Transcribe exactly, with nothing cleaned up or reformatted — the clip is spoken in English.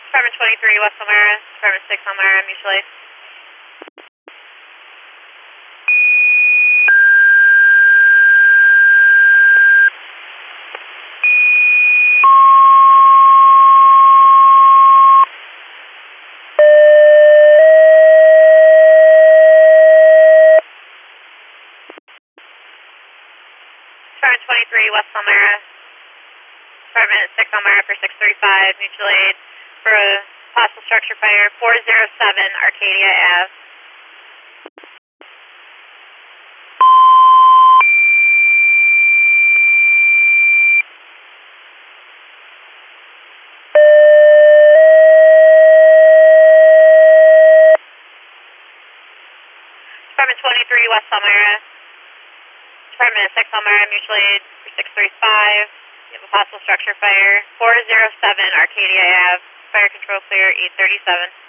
Department twenty-three, West Elmira, Department six, Elmira, mutual aid. Department twenty-three, West Elmira, Department six, Elmira for six thirty-five, mutual aid for a possible structure fire, four oh seven Arcadia Ave. Department twenty-three, West Elmira, Department six, Elmira, mutual aid for six thirty-five. You have a possible structure fire, four oh seven Arcadia Ave. Fire control clear, eight thirty-seven.